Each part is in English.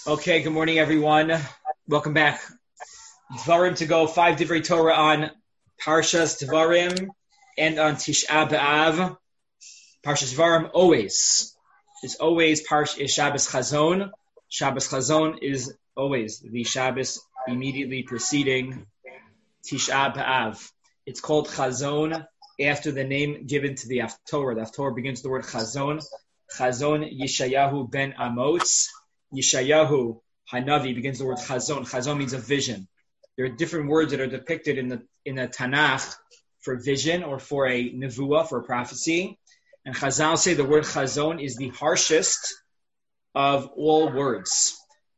Okay, good morning, everyone. Welcome back. Dvarim to go, 5 Divrei Torah on Parshas Dvarim and on Tisha B'Av. Parshas Dvarim always is Shabbos Chazon. Shabbos Chazon is always the Shabbos immediately preceding Tisha B'Av. It's called Chazon after the name given to the Haftorah. The Haftorah begins with the word Chazon. Chazon Yeshayahu ben Amos. Yeshayahu Hanavi begins the word Chazon. Chazon means a vision. There are different words that are depicted in the Tanakh for vision or for a nevuah, for a prophecy. And Chazal say the word Chazon is the harshest of all words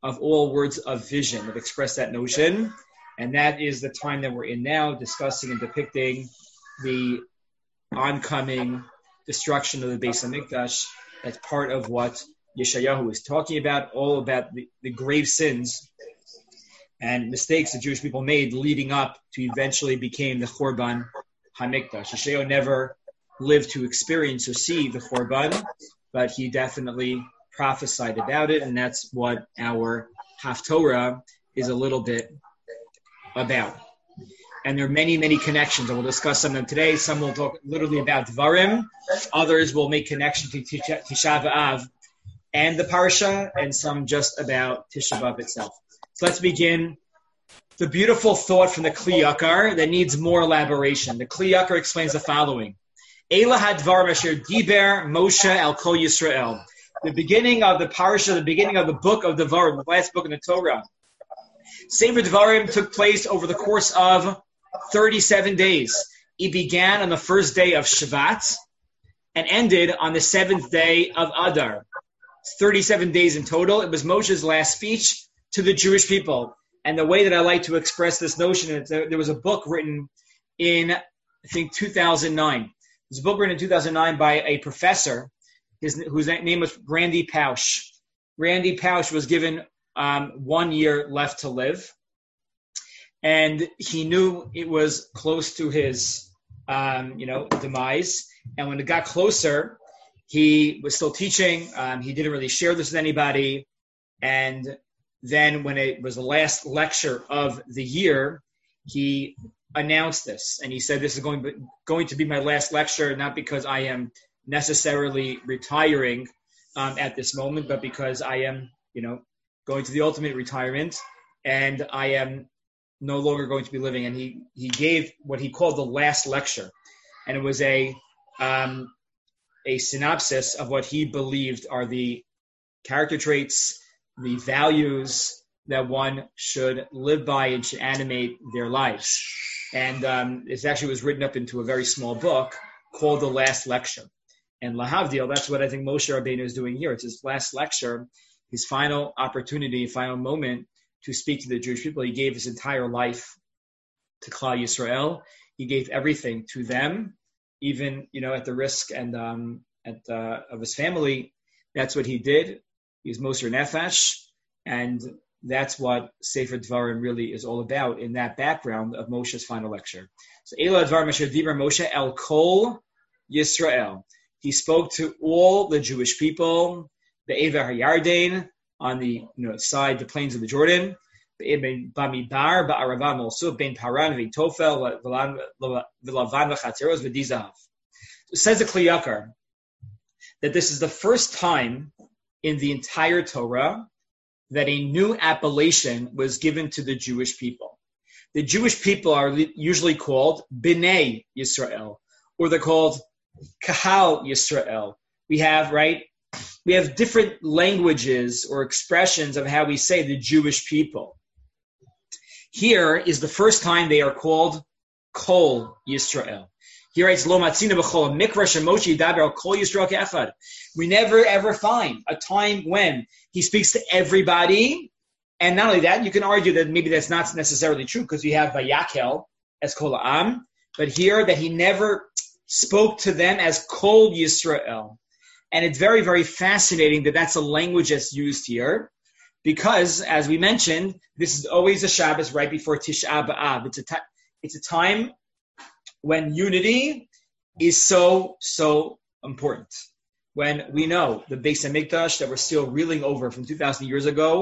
of vision that express that notion. And that is the time that we're in now, discussing and depicting the oncoming destruction of the Beis Hamikdash. That's part of what Yeshayahu is talking about, all about the grave sins and mistakes the Jewish people made leading up to eventually became the Chorban HaMikdash. Yeshayahu never lived to experience or see the Chorban, but he definitely prophesied about it, and that's what our Haftorah is a little bit about. And there are many, many connections, and we'll discuss some of them today. Some will talk literally about Dvarim. Others will make connection to Tisha B'Av and the Parsha, and some just about Tisha B'Av itself. So let's begin. The beautiful thought from the Kli Yakar that needs more elaboration. The Kli Yakar explains the following. Eila hadvarim asher diber Moshe el kol Yisrael. The beginning of the Parsha, the beginning of the book of Dvarim, the last book in the Torah. Sefer Dvarim took place over the course of 37 days. It began on the first day of Shvat and ended on the 7th day of Adar. 37 days in total. It was Moshe's last speech to the Jewish people. And the way that I like to express this notion is there was a book written in, I think, 2009. There's a book written in 2009 by a professor whose name was Randy Pausch. Randy Pausch was given 1 year left to live. And he knew it was close to his, demise. And when it got closer, he was still teaching. He didn't really share this with anybody. And then when it was the last lecture of the year, he announced this. And he said, this is going to be my last lecture, not because I am necessarily retiring at this moment, but because I am, going to the ultimate retirement. And I am no longer going to be living. And he gave what he called the last lecture. And it was a synopsis of what he believed are the character traits, the values that one should live by and should animate their lives. And it actually was written up into a very small book called The Last Lecture. And Lahavdil, that's what I think Moshe Rabbeinu is doing here. It's his last lecture, his final opportunity, final moment to speak to the Jewish people. He gave his entire life to Klal Yisrael. He gave everything to them, even, at the risk and of his family. That's what he did. He was Moser Nefesh, and that's what Sefer Dvarim really is all about in that background of Moshe's final lecture. So, Eila Dvarim asher diber Moshe el kol Yisrael. He spoke to all the Jewish people, the Be'ever HaYarden, on the side, the plains of the Jordan, Bamidbar, Ba'arava Molsuf, Ben Paran, V'Tofel, V'Lavan V'Chatzeros, V'Dizav. It says the Kli Yakar that this is the first time in the entire Torah that a new appellation was given to the Jewish people. The Jewish people are usually called Bnei Yisrael, or they're called Kahal Yisrael. We have different languages or expressions of how we say the Jewish people. Here is the first time they are called Kol Yisrael. He writes, Lo matzina b'chol mikra shemoshi yidaber kol Yisrael ke'echad. We never ever find a time when he speaks to everybody. And not only that, you can argue that maybe that's not necessarily true because you have Vayakel as Kol Ha'am, but here that he never spoke to them as Kol Yisrael. And it's very, very fascinating that that's a language that's used here because, as we mentioned, this is always a Shabbos right before Tisha B'Av. It's a time when unity is so, so important. When we know the Beis Hamikdash that we're still reeling over from 2,000 years ago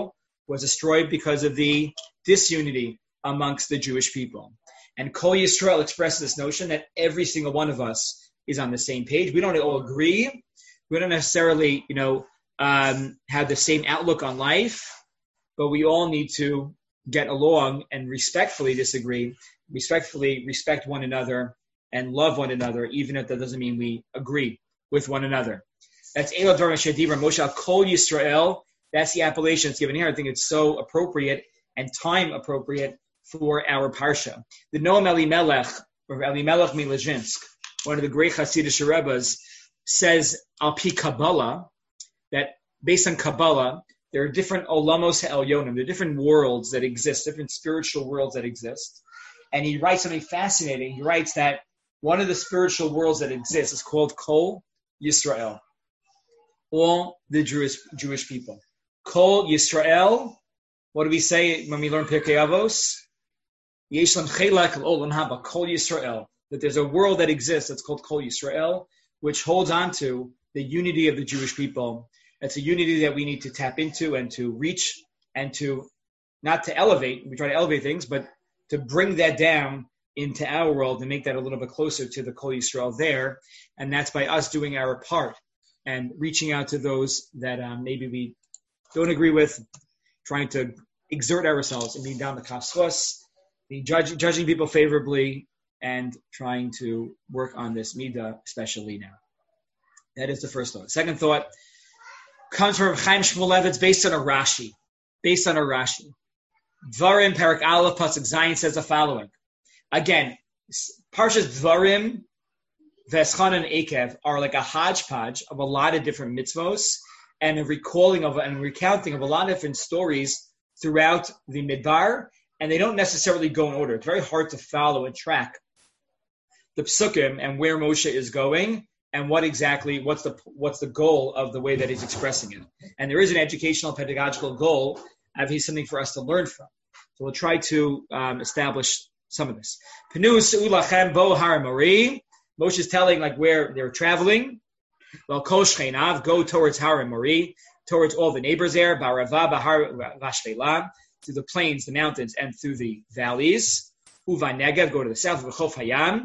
was destroyed because of the disunity amongst the Jewish people. And Kol Yisrael expresses this notion that every single one of us is on the same page. We don't all agree. We don't necessarily, have the same outlook on life, but we all need to get along and respectfully disagree, respectfully respect one another and love one another, even if that doesn't mean we agree with one another. That's Eila Dvarim Shedibra Moshe Kol Yisrael. That's the appellation that's given here. I think it's so appropriate and time appropriate for our parsha. The Noam Elimelech, or Elimelech Milezhinsk, one of the great Hasidic Rebbes, says al pi Kabbalah, that based on Kabbalah, there are different olamos ha'elyonim, there are different worlds that exist, different spiritual worlds that exist. And he writes something fascinating. He writes that one of the spiritual worlds that exists is called Kol Yisrael, all the Jewish people. Kol Yisrael, what do we say when we learn Pirkei Avos? Yesh lam chelek l'olam haba, Kol Yisrael. That there's a world that exists that's called Kol Yisrael, which holds on to the unity of the Jewish people. It's a unity that we need to tap into and to reach and to, not to elevate, we try to elevate things, but to bring that down into our world and make that a little bit closer to the Kol Yisrael there. And that's by us doing our part and reaching out to those that maybe we don't agree with, trying to exert ourselves and being down the kaschos, being judging people favorably, and trying to work on this midah, especially now. That is the first thought. Second thought comes from Chaim Shmulevitz, based on a Rashi. Dvarim, Parak Aleph, Pasuk Zayin says the following. Again, Parshas Dvarim, Veschan and Ekev are like a hodgepodge of a lot of different mitzvos and a recalling of and recounting of a lot of different stories throughout the Midbar, and they don't necessarily go in order. It's very hard to follow and track the psukim and where Moshe is going and what's the goal of the way that he's expressing it. And there is an educational, pedagogical goal, obviously something for us to learn from. So we'll try to establish some of this. Penu Se'ulachem Bo Har Mori. Moshe is telling where they're traveling. Well, Kol Shcheinav, go towards Har Mori, towards all the neighbors there, Barava, Bahar Vashvela, through the plains, the mountains, and through the valleys. Uva Negev, go to the south of Chof Hayam.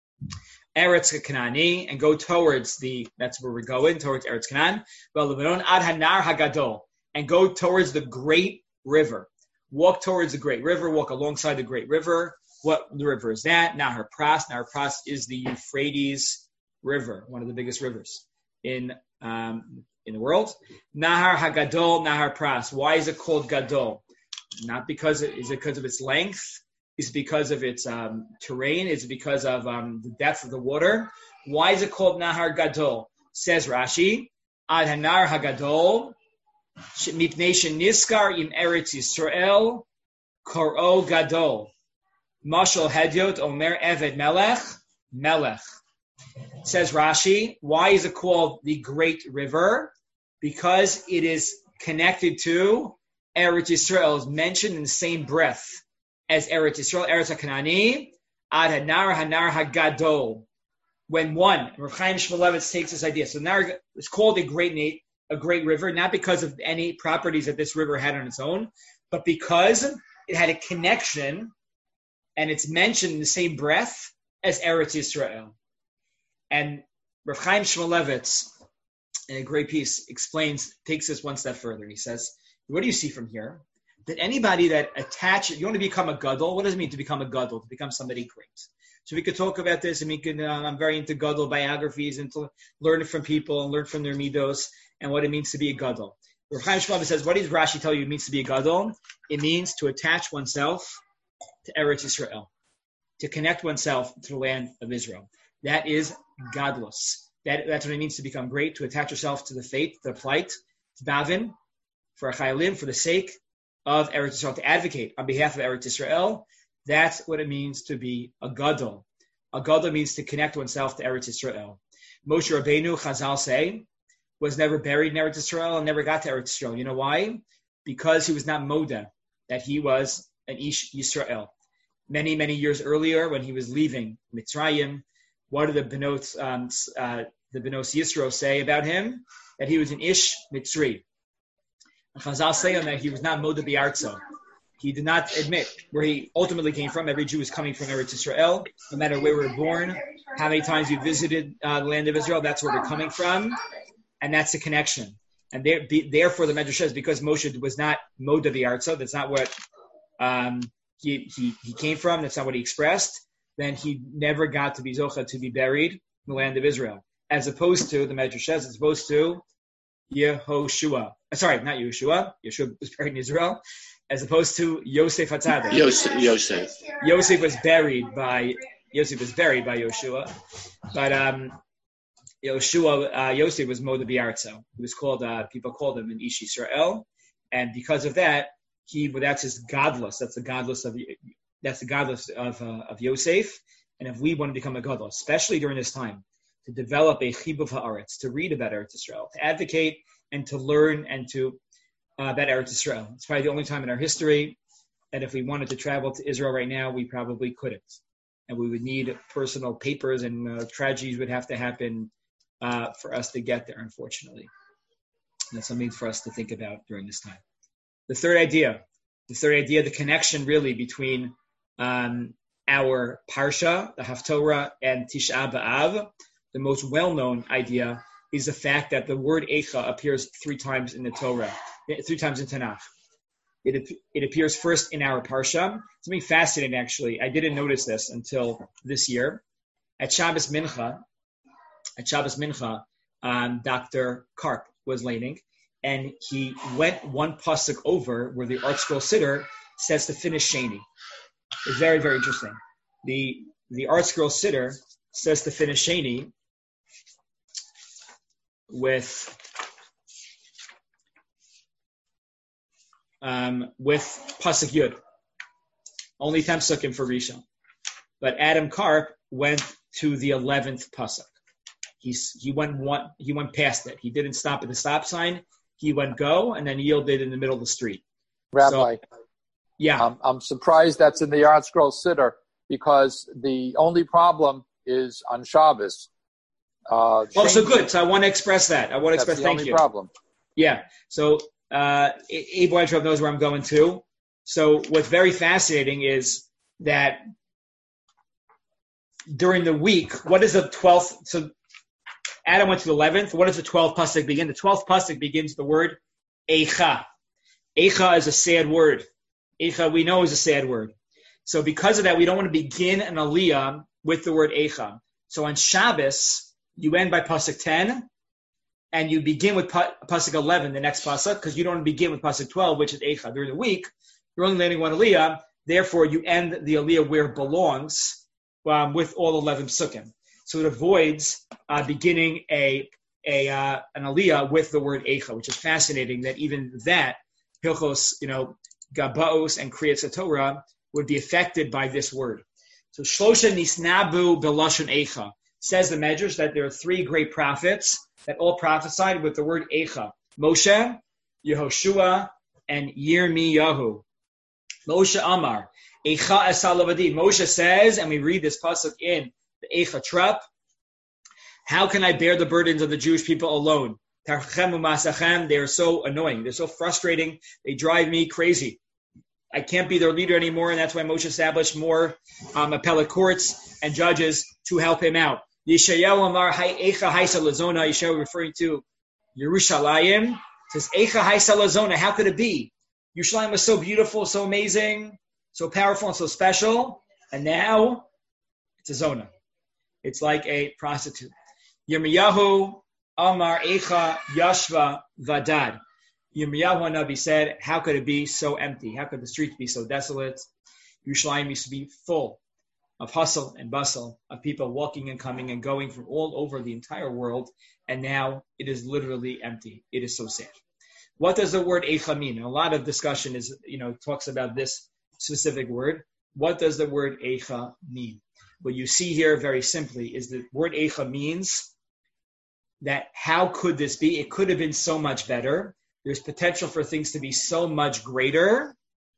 Eretz Kanani, and go towards that's where we're going, towards Eretz Canaan. Well, Lebanon Ad Hanar Hagadol, and go towards the great river. Walk towards the great river, walk alongside the great river. What the river is that? Nahar Pras. Nahar Pras is the Euphrates River, one of the biggest rivers in the world. Nahar Hagadol, Nahar Pras. Why is it called Gadol? Not because is it because of its length? Is it because of its terrain? Is it because of the depth of the water? Why is it called Nahar Gadol? Says Rashi, Ad Hanar Hagadol, Mipnei Sheniskar im Eretz Yisrael, Koro Gadol. Mashal Hedyot Omer Eved Melech, Melech. Says Rashi, why is it called the Great River? Because it is connected to Eretz Yisrael, is mentioned in the same breath as Eretz Yisrael, Eretz HaKanani, Ad Hanar Hanar Hagadol. When Rav Chaim Shmulevitz takes this idea, so now it's called a great river, not because of any properties that this river had on its own, but because it had a connection, and it's mentioned in the same breath as Eretz Yisrael. And Rav Chaim Shmulevitz, in a great piece, takes this one step further. He says, what do you see from here? That anybody that you want to become a gadol, what does it mean to become a gadol? To become somebody great. So we could talk about this, and I'm very into gadol biographies and to learn from people and learn from their midos and what it means to be a gadol. Rav Chaim Shmulevitz says, what does Rashi tell you it means to be a gadol? It means to attach oneself to Eretz Yisrael, to connect oneself to the land of Israel. That is gadlus. That's what it means to become great, to attach yourself to the faith, the plight, to davin, for a chayalim, for the sake of Eretz Yisrael, to advocate on behalf of Eretz Yisrael. That's what it means to be a gadol. A gadol means to connect oneself to Eretz Yisrael. Moshe Rabbeinu, Chazal say, was never buried in Eretz Yisrael and never got to Eretz Yisrael. You know why? Because he was not Moda, that he was an Ish Yisrael. Many, many years earlier, when he was leaving Mitzrayim, what did the Benos Yisro say about him? That he was an Ish Mitzri. Chazal say on that he was not Moda B'Artzo. He did not admit where he ultimately came from. Every Jew is coming from Eretz Israel, no matter where we're born, how many times we visited the land of Israel, that's where we're coming from, and that's the connection. And therefore, the Medrash says, because Moshe was not Moda B'Artzo, that's not what he came from, that's not what he expressed, then he never got to be Zocha, to be buried in the land of Israel. As opposed to, the Medrash says, as opposed to Yehoshua. Sorry, not Yehoshua. Yeshua was buried in Israel. As opposed to Yosef HaTzadik. Yosef was buried by Yoshua. But Yosef was Moda B'Artzo. He was called, people called him an Ish Yisrael. And because of that, that's his godless. That's the godless of Yosef. And if we want to become a gadol, especially during this time, to develop a chibuv haaretz, to read about Eretz Yisrael, to advocate and to learn and to about Eretz Yisrael. It's probably the only time in our history that if we wanted to travel to Israel right now, we probably couldn't. And we would need personal papers, and tragedies would have to happen for us to get there, unfortunately. And that's something for us to think about during this time. The third idea, the connection really between our Parsha, the Haftorah, and Tisha B'Av. The most well-known idea is the fact that the word Eicha appears 3 times in the Torah, 3 times in Tanakh. It appears first in our Parsha. Something fascinating, actually. I didn't notice this until this year. At Shabbos Mincha, Dr. Karp was leaning, and he went one pasuk over where the Art Scroll Siddur says to finish Sheni. It's very, very interesting. The Art Scroll Siddur says to finish Sheni with pasuk Yud. Only 10 psukim for Rishon. But Adam Karp went to the 11th pasuk. He went past it. He didn't stop at the stop sign. He went go and then yielded in the middle of the street. Rabbi, yeah, I'm surprised that's in the Art Scroll Siddur, because the only problem is on Shabbos. So good. So I want to express that. Thank you. That's the only problem. Yeah. So Abe Weintraub knows where I'm going to. So what's very fascinating is that during the week, what is the 12th? So Adam went to the 11th. What does the 12th pasuk begin? The 12th pasuk begins the word Eicha. Eicha is a sad word. Eicha, we know, is a sad word. So because of that, we don't want to begin an aliyah with the word Eicha. So on Shabbos, you end by pasuk 10, and you begin with pasuk 11, the next pasuk, because you don't want to begin with pasuk 12, which is Eicha. During the week, you're only landing one aliyah. Therefore, you end the aliyah where it belongs, with all 11 psukim. So it avoids beginning an aliyah with the word Eicha, which is fascinating that even that, Hilchos, Gabaos and Kriyas Torah would be affected by this word. So Shlosha Nisnabu Belashon Eicha. Says the Medrash that there are 3 great prophets that all prophesied with the word Eicha. Moshe, Yehoshua, and Yirmiyahu. Moshe Amar, Eicha Esalavadi. Moshe says, and we read this pasuk in the Eicha Trop, how can I bear the burdens of the Jewish people alone? They are so annoying. They're so frustrating. They drive me crazy. I can't be their leader anymore, and that's why Moshe established more appellate courts and judges to help him out. Yeshayahu Amar Eicha Haisa Lazona. Yeshayahu referring to Yerushalayim says Eicha Haisa Lazona. How could it be? Yerushalayim was so beautiful, so amazing, so powerful, and so special, and now it's a zona. It's like a prostitute. Yirmiyahu Amar Eicha Yashva Vadad. Yirmiyahu Hanavi said, how could it be so empty? How could the streets be so desolate? Yerushalayim used to be full of hustle and bustle, of people walking and coming and going from all over the entire world, and now it is literally empty. It is so sad. What does the word Eicha mean? And a lot of discussion is, talks about this specific word. What does the word Eicha mean? What you see here very simply is the word Eicha means that how could this be? It could have been so much better. There's potential for things to be so much greater,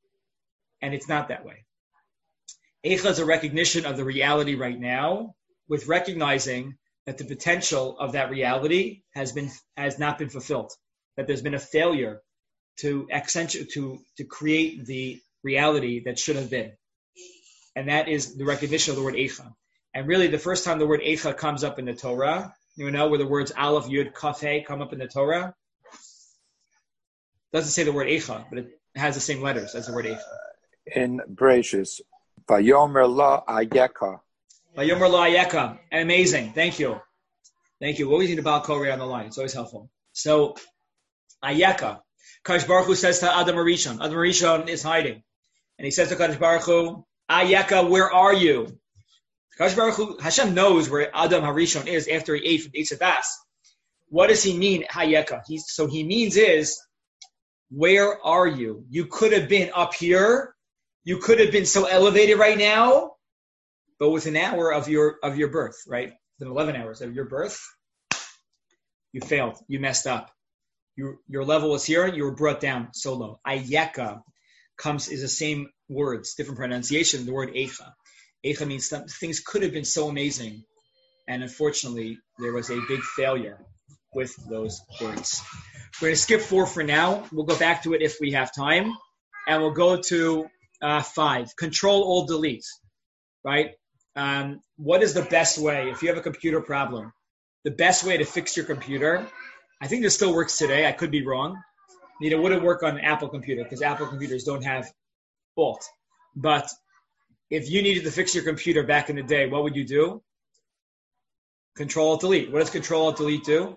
and it's not that way. Eicha is a recognition of the reality right now, with recognizing that the potential of that reality has not been fulfilled, that there's been a failure to accentuate, to create the reality that should have been. And that is the recognition of the word Eicha. And really, the first time the word Eicha comes up in the Torah, you know, where the words Aleph, Yud, Kaf, He come up in the Torah, doesn't say the word Eicha, but it has the same letters as the word Eicha. In Bereshis, Vayomer La Ayeka. Vayomer La Ayeka. Amazing. Thank you. Thank you. We always need a Baal Koreh on the line. It's always helpful. So, Ayeka. Kadosh Baruch Hu says to Adam Arishon. Adam Arishon is hiding. And he says to Kadosh Baruch Hu, Ayeka, where are you? Kadosh Baruch Hu, Hashem knows where Adam Harishon is after he ate from the Eitz HaDaas. What does he mean, Hayeka? So he means is, where are you? You could have been up here. You could have been so elevated right now, but with an hour of your birth, right? Within 11 hours of your birth, you failed. You messed up. Your level was here. You were brought down so low. Ayeka is the same words, different pronunciation. The word Eicha. Eicha means things could have been so amazing, and unfortunately, there was a big failure with those words. We're going to skip 4 for now. We'll go back to it if we have time, and we'll go to 5. Control, Alt, Delete. Right? What is the best way if you have a computer problem? The best way to fix your computer. I think this still works today. I could be wrong. It wouldn't work on an Apple computer because Apple computers don't have Alt. But if you needed to fix your computer back in the day, what would you do? Control, Delete. What does Control, Delete do?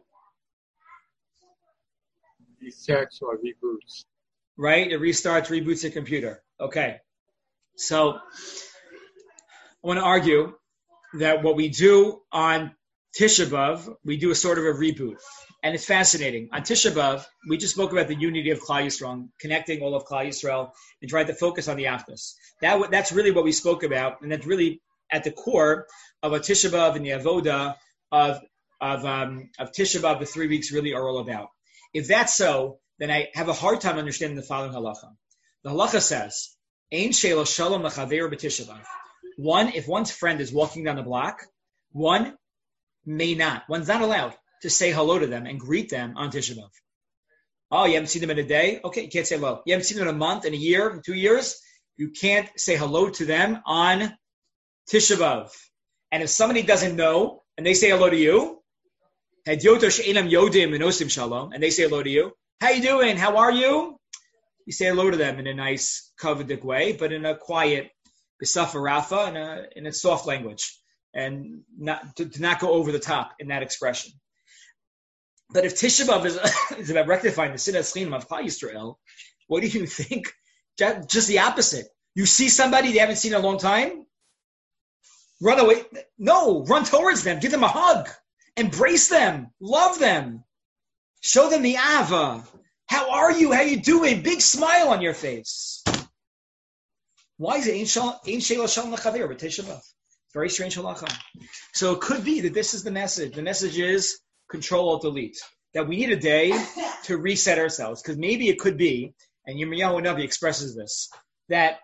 Restarts or reboots. Right? It restarts, reboots your computer. Okay. So I want to argue that what we do on Tisha B'Av, we do a sort of a reboot. And it's fascinating. On Tisha B'Av, we just spoke about the unity of Klal Yisrael, connecting all of Klal Yisrael, and tried to focus on the Achdus. That's really what we spoke about, and that's really at the core of a Tisha B'Av and the Avoda of Tisha B'Av. The 3 weeks really are all about. If that's so, then I have a hard time understanding the following halacha. The halacha says, "Ein she'lo shalom l'chaver b'Tisha B'Av." One, if one's friend is walking down the block, one may not. One's not allowed to say hello to them and greet them on Tisha B'Av. Oh, you haven't seen them in a day? Okay, you can't say hello. You haven't seen them in a month, in a year, in 2 years? You can't say hello to them on Tisha B'Av. And if somebody doesn't know, and they say hello to you, and they say hello to you, how you doing? How are you? You say hello to them in a nice, coveted way, but in a quiet, b'safa rafa, in a soft language, and not to not go over the top in that expression. But if Tisha B'Av is about rectifying the Sinas Chinim of Klal Yisrael, what do you think? Just the opposite. You see somebody they haven't seen in a long time, run away. No, run towards them. Give them a hug. Embrace them. Love them. Show them the Ava. How are you? How you doing? Big smile on your face. Why is it Ein She'lo Shalom L'Chaver b'Tisha B'Av? Very strange halacha. So it could be that this is the message. The message is Control, Alt, Delete. That we need a day to reset ourselves. Because maybe it could be, and Yirmiyahu Navi expresses this, that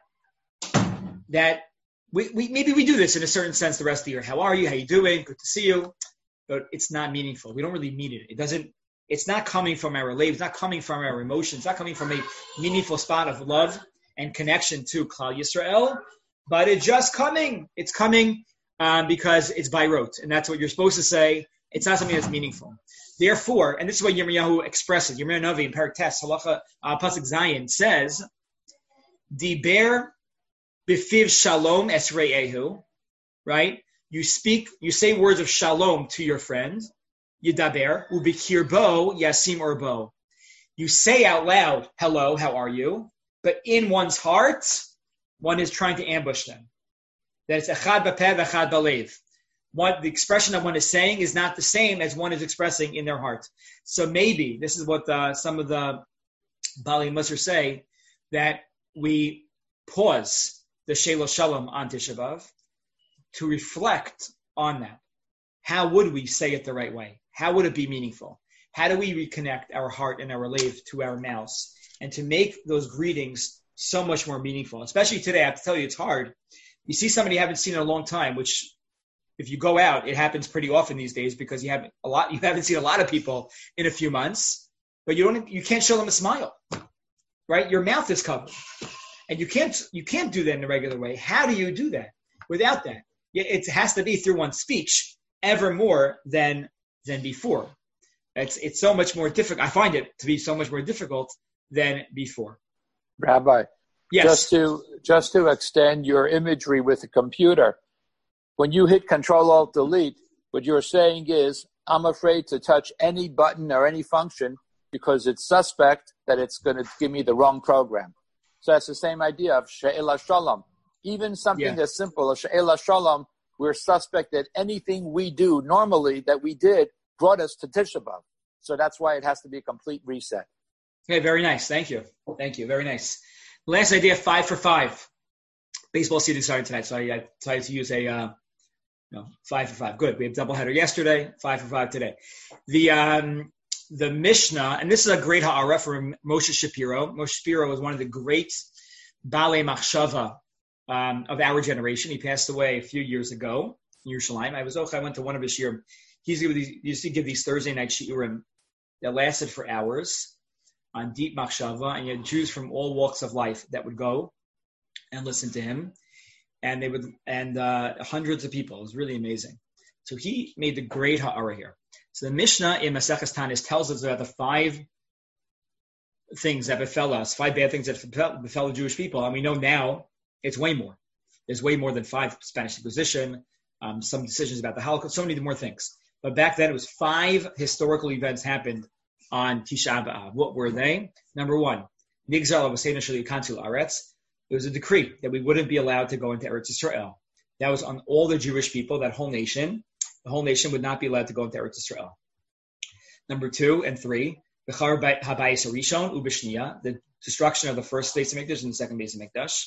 we maybe we do this in a certain sense the rest of the year. How are you? How you doing? Good to see you. But it's not meaningful. We don't really mean it. It's not coming from our lives. It's not coming from our emotions. It's not coming from a meaningful spot of love and connection to Klal Yisrael. But it's just coming. It's coming because it's by rote. And that's what you're supposed to say. It's not something that's meaningful. Therefore, and this is what Yirmiyahu expresses, Yirmiyahu Navi in Parak Tes, Halacha Pasuk Zayin says, Diber b'fiv shalom esre'ehu, right? You say words of shalom to your friend, Yidaber, ubikirbo yasim orbo. You say out loud, hello, how are you? But in one's heart, one is trying to ambush them. That it's echad b'peh v'echad b'lev. The expression that one is saying is not the same as one is expressing in their heart. So maybe, this is what some of the Bali Musar say, that we pause the She'lo Shalom on Tisha B'Av to reflect on that. How would we say it the right way? How would it be meaningful? How do we reconnect our heart and our lev to our mouths and to make those greetings so much more meaningful? Especially today, I have to tell you, it's hard. You see somebody you haven't seen in a long time, which if you go out, it happens pretty often these days because you haven't seen a lot of people in a few months, but you can't show them a smile. right? Your mouth is covered. And you can't do that in the regular way. How do you do that without that? It has to be through one's speech ever more than before. It's so much more difficult. I find it to be so much more difficult than before. Rabbi, yes. Just to extend your imagery with the computer, when you hit Control-Alt-Delete, what you're saying is, I'm afraid to touch any button or any function because it's suspect that it's going to give me the wrong program. So that's the same idea of She'ela Shalom. Even something as simple as She'ela Shalom, we're suspect that anything we do normally that we did brought us to Tisha B'Av. So that's why it has to be a complete reset. Okay, very nice. Thank you. Very nice. Last idea, 5 for 5. Baseball season started tonight, so I decided to use a 5 for 5. Good. We had doubleheader yesterday, 5 for 5 today. The Mishnah, and this is a great ha'ara from Moshe Shapiro. Moshe Shapiro was one of the great Balei Machshava of our generation. He passed away a few years ago in Yerushalayim. I went to one of his shiurim. He used to give these Thursday night shiurim that lasted for hours on deep machshava, and you had Jews from all walks of life that would go and listen to him, and hundreds of people. It was really amazing. So he made the great ha'ara here. So the Mishnah in Maseches Tanis tells us about the 5 things that befell us, 5 bad things that befell the Jewish people, and we know now it's way more. There's way more than 5. Spanish Inquisition, some decisions about the Holocaust, so many more things. But back then it was 5 historical events happened on Tisha B'Av. What were they? Number 1, Nigzal Avosena Sheli Kantul Aretz. It was a decree that we wouldn't be allowed to go into Eretz Yisrael. That was on all the Jewish people, that whole nation. The whole nation would not be allowed to go into Eretz Yisrael. Number 2 and 3, Bechar Habayis Harishon Ubishniya, the destruction of the first Beis Hamikdash and the second Beis Hamikdash.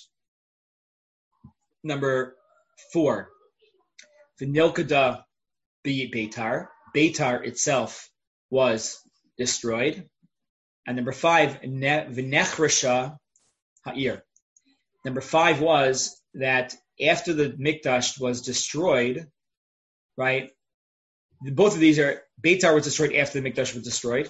Number 4, V'nilkada Beitar. Beitar itself was destroyed. And number 5, V'nechresha Ha'ir. Number 5 was that after the Mikdash was destroyed, right? Both of these are, Beitar was destroyed after the Mikdash was destroyed.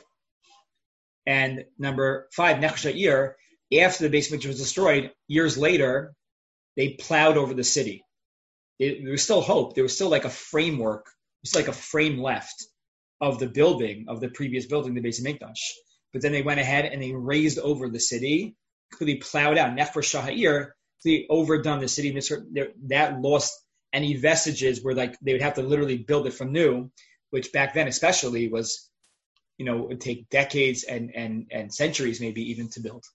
And number 5, Nechresha Ha'ir, after the Beis Mikdash was destroyed, years later, they plowed over the city. There was still hope. There was still like a framework, just like a frame left of the building, of the previous building, the Beis Hamikdash. But then they went ahead and they raised over the city, completely plowed out. Nechresha Ha'ir, completely overdone the city. That lost any vestiges where like they would have to literally build it from new, which back then especially was, it would take decades and centuries maybe even to build.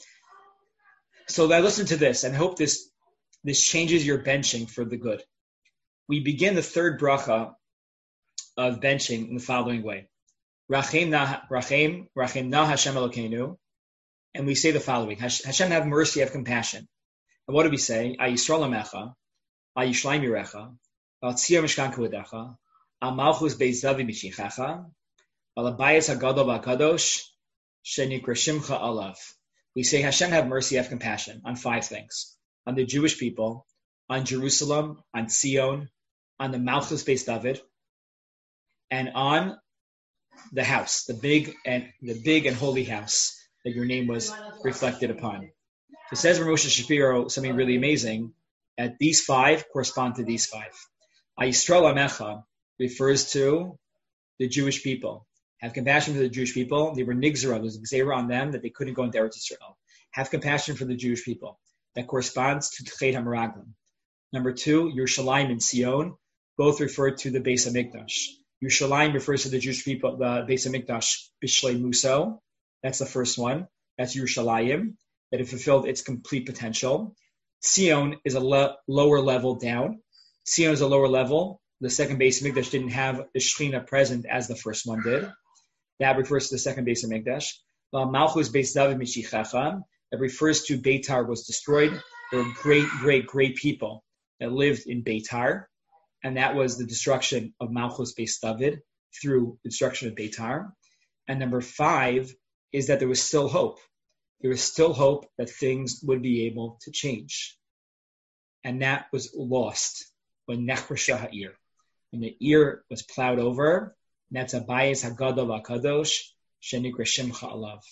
So I listen to this and hope this changes your benching for the good. We begin the 3rd bracha of benching in the following way. Rachem na Hashem Elokeinu. And we say the following. Hashem, have mercy, have compassion. And what do we say? Ayisrael Amecha, Ayishlayim Yirecha, Al-Tziyah Mishkan Kvodecha, Al-Malchus Beis David Mishichecha, Al-Abayis HaGadol VaKadosh, Shenikra Shimcha Alav. We say, Hashem, have mercy, have compassion on 5 things. On the Jewish people, on Jerusalem, on Zion, on the Malchus Beis David, and on the house, the big and holy house that your name was reflected upon. It says Moshe Shapiro something really amazing, that these 5 correspond to these 5. Ayisrael Amecha refers to the Jewish people. Have compassion for the Jewish people. They were nigzera. There was a gzera on them that they couldn't go into Eretz Yisrael. Have compassion for the Jewish people. That corresponds to Tchet HaMeraglim. Number 2, Yerushalayim and Sion, both refer to the Beis Hamikdash. Yerushalayim refers to the Jewish people, the Beis Hamikdash, Bishlei Muso. That's the first one. That's Yerushalayim, that it fulfilled its complete potential. Sion is a lower level down. Sion is a lower level. The second Beis Hamikdash didn't have the Shekhinah present as the first one did. That refers to the second Beis Hamikdash. Malchus Beis David Mishichecha. That refers to Beitar was destroyed. There were great people that lived in Beitar, and that was the destruction of Malchus Beis David through the destruction of Beitar. And number 5 is that there was still hope. There was still hope that things would be able to change. And that was lost when Nechresha Ha'ir, when the ear was plowed over. And that's Abayis HaGadol VaKadosh, Shenikra Shimcha Alav.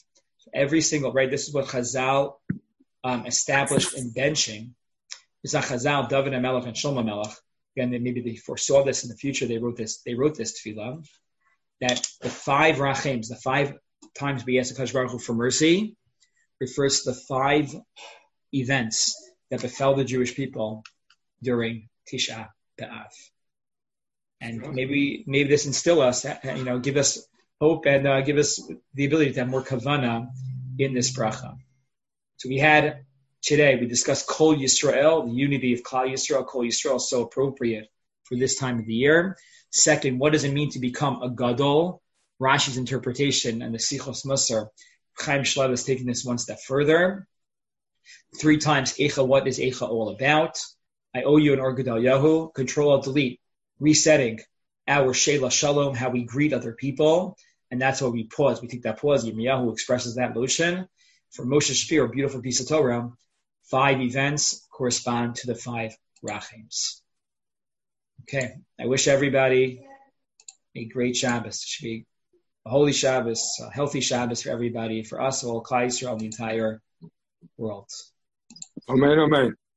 Every single, right, this is what Chazal established in benching. It's not Chazal, David HaMelech, and Shlomo HaMelech. Again, maybe they foresaw this in the future. They wrote this tefillah, that the 5 rachims, the 5 times we ask HaKadosh Baruch Hu for mercy, refers to the 5 events that befell the Jewish people during Tisha B'Av. And maybe this instill us, give us hope and give us the ability to have more kavana in this bracha. So today we discussed Kol Yisrael, the unity of Klal Yisrael. Kol Yisrael is so appropriate for this time of the year. Second, what does it mean to become a gadol? Rashi's interpretation and the Sichos Musar. Chaim Shlev is taking this one step further. 3 times Eicha, what is Eicha all about? I owe you an Or Gedalyahu. Control-Alt-Delete, resetting our Sheila Shalom, how we greet other people. And that's why we pause. We take that pause. Yirmiyahu expresses that motion. For Moshe Shapiro, a beautiful piece of Torah, 5 events correspond to the 5 rachims. Okay, I wish everybody a great Shabbos. It should be a holy Shabbos, a healthy Shabbos for everybody, for us, all Klal Yisrael, the entire world. Amen, amen.